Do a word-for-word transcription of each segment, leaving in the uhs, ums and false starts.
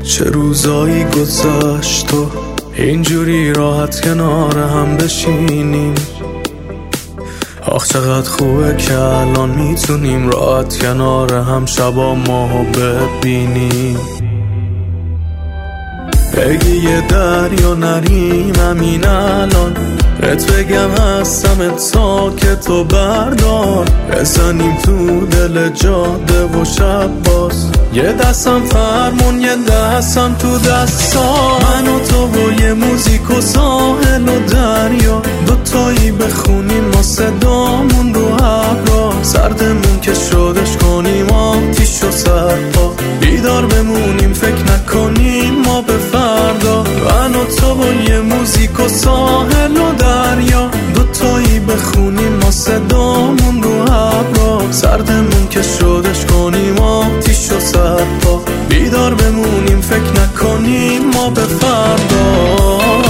چه روزایی گذشت و اینجوری راحت کنار هم بشینیم. آخ چقدر خوبه که الان میتونیم راحت کنار هم شبا ماهو ببینیم. بگی یه دریا نریم همین الان، بهت بگم هستم تا که تو بردار. بزنیم تو دل جاده و شب باز، یه دستم فرمون یه دستم تو دستا. من و تو و یه موزیک و ساحل و دریا، دوتایی بخونیم ما صدامون رو ابرا. سردمون که شدش کنیم آتیش و سرپا، بیدار بمونیم فکر نکنیم ما به فردا. من و تو و یه موزیک و ساحل و دریا، دوتایی بخونیم ما صدامون رو ابرا. سردمون که شدش کنیم آتیش و سرپا، بیدار بمونیم فکر نکنیم ما به فردا.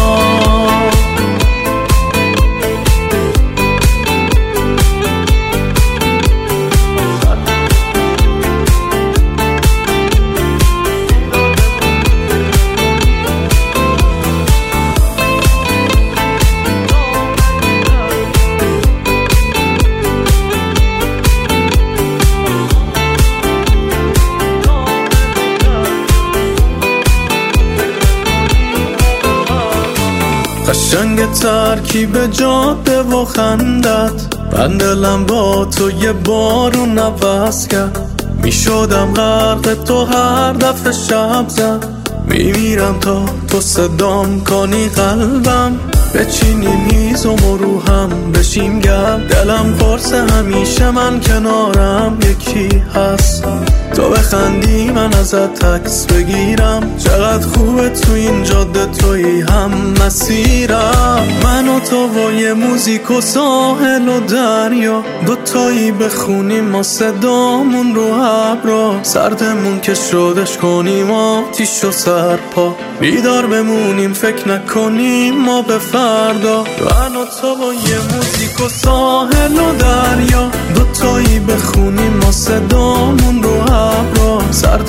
قشنگ ترکیب جاده و خندت، من دلم با تو یه بارون عوض کرد. می شدم غرق تو هر دفعه شب زد، می میرم تا تو صدام کنی قلبم. بچینی میزم و رو هم بشیم گرم، دلم پرسه همیشه من کنارم یکی هست. تو بخندی من ازت عکس بگیرم، چقدر خوبه تو این جاده تویی هم مسیرم. من و تو و یه موزیک و ساحل و دریا، دوتایی بخونیم ما صدامون رو ابرا. سردمون که شدش کنیم آتیش و سرپا، بیدار بمونیم فکر نکنیم ما به فردا. من و تو و یه موزیک و ساحل و دریا، دوتایی بخونیم ما صدامون رو ابرا. سردمون